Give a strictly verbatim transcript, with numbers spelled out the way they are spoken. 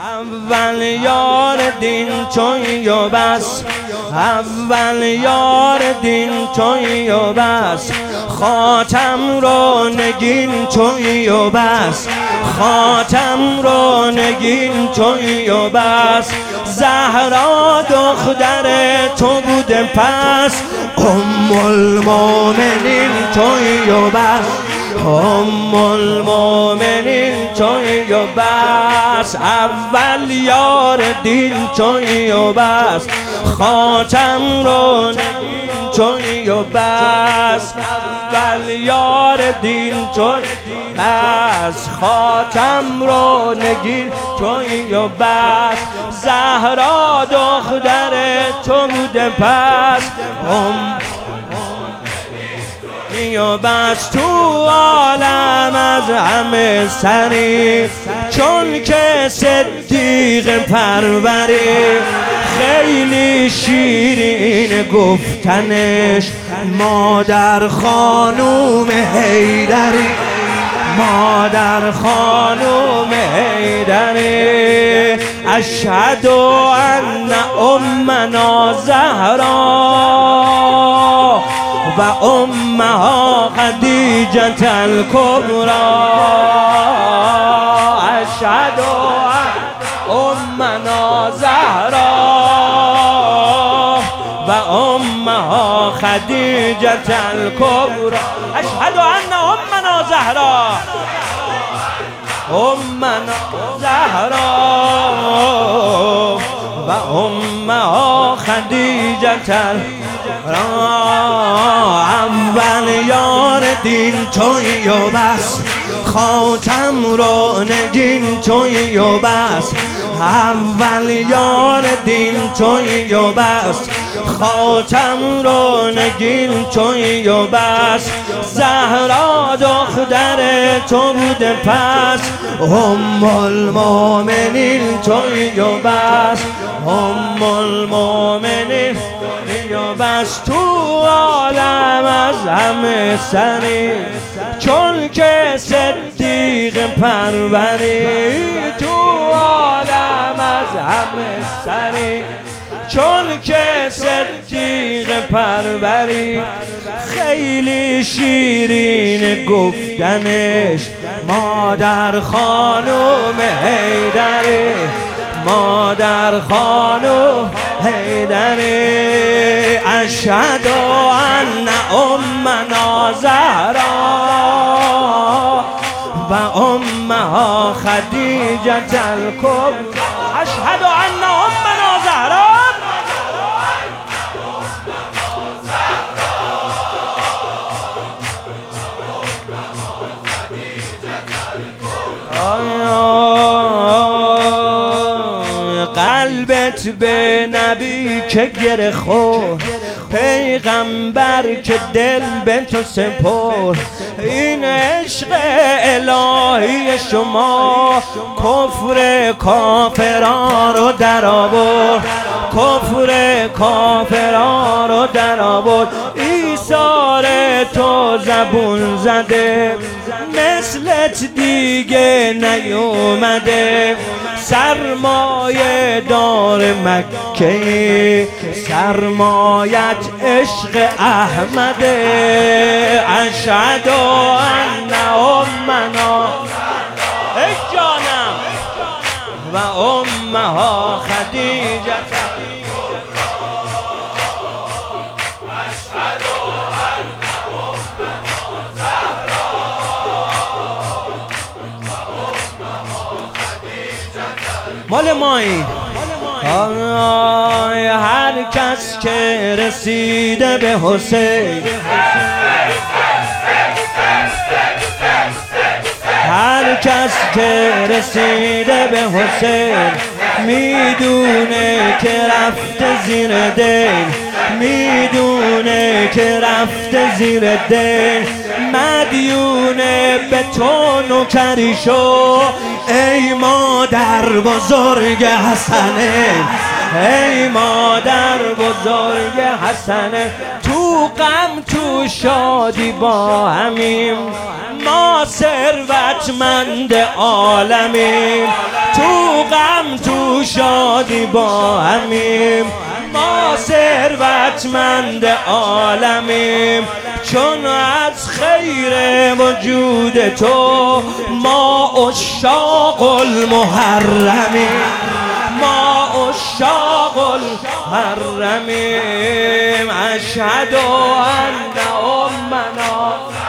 اول یار دین تویی و بس، اول یار دین تویی و بس، خاتم رو نگین تویی و بس، خاتم رو نگین تویی و بس. زهرا دختر تو بوده پس، ام المؤمنین تویی و بس، ام المؤمنین تویی و بس. اول یار دین تویی و بس، خاتم رو نگین تویی و بس. اول یار دین تویی بس، خاتم رو نگین تویی و بس. زهرا دختر تو بوده پس، ام و بس. تو عالم از همه سری، چون که صدیق پروری. خیلی شیرین گفتنش، مادر خانوم حیدری، مادر خانوم حیدری. اشهد ان امنا زهرا و امها خدیجة الکبری. اشهد ان امنا زهرا و امها خدیجة الکبری. اشهد ان امنا زهرا امنا زهرا و امها خدیجة الکبری. اول یار دین تویی و بس، خاتم رو نگین تویی و بس. اول یار دین تویی و بس، خاتم رو نگین تویی و بس. زهرا دختر تو بوده پس، ام المؤمنین تویی و بس، ام المؤمنین و بس. تو عالم از همه سری، چون که صدیق پروری. تو عالم از همه سری، چون که صدیق پروری. خیلی شیرین گفتنش، مادر خانوم حیدری، مادر خانوم حیدری. اشهد ان امنا زهرا و امها خدیجة الکبری. اشهد ان امنا زهرا قلبت به نبی که گره خورد، پیغمبر که دل به تو سپرد. این عشق الهی شما کفر کافران رو در آورد، کفر کافران رو در آورد. ایثار تو زبون زده، مثلت دیگه نیومده. سرمایه دار مکه، سرمایت عشق احمده. اشهد ان امنا ای جانم و امها خدیجة. مال مایی هر کس که رسیده به حسین، هر کس که رسیده به حسین، میدونه که رفته زیر دین، میدونه که رفته زیر دین. مدیونه به تو نوکری شو، ای مادر بزرگ حسنه، ای مادر بزرگ حسنه. تو غم تو شادی با همیم، ما ثروتمند عالمیم، تو غم تو شادی با همیم. ما ثروتمند عالمیم، چون از خیر وجود تو ما عشاق المحرمیم. ما عشاق المحرمیم. اشهد ان امنا